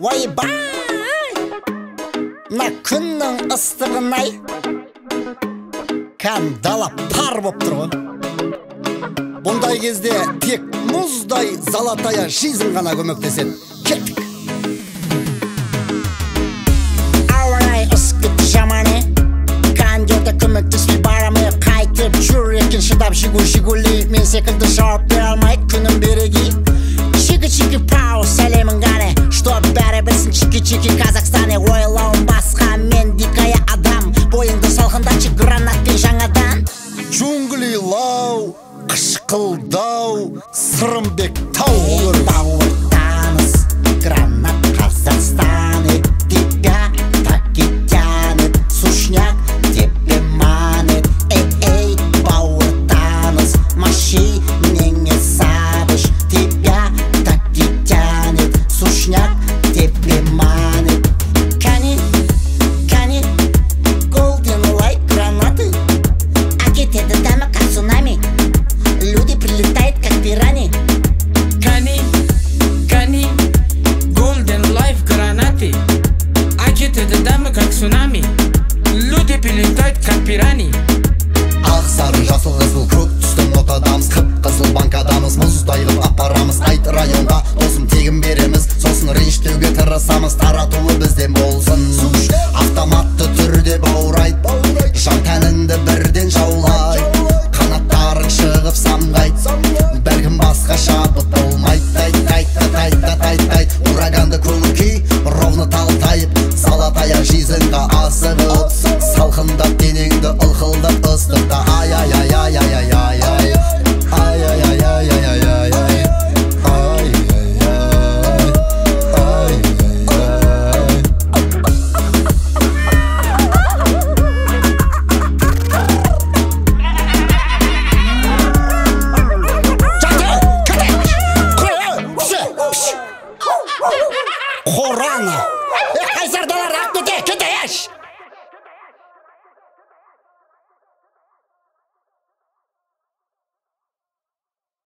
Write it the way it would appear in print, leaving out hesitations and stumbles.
ойбай, мына күннің ыстығын-ай, кәм дала пар боп тұр ғой. Бұндай кезде тек мұздай Золотая жизнь ғана көмектеседі. Кеттік. Ауа-райы ысқып жаманы, кондерді көмектеспей барамы, қайтып жүр екен шыдап Жигули. Мен секілді жауап бере алмай күнім береги. Чики-чики пау, сәлемін ғаны, что бәрі білсін чики-чики Казахстаны. Ойлауым басқа, мен дикая адам, бойыңды салқындатшы гранатпен жаңадан. Джунгли лау, қышқылдау, Сырымбек тау.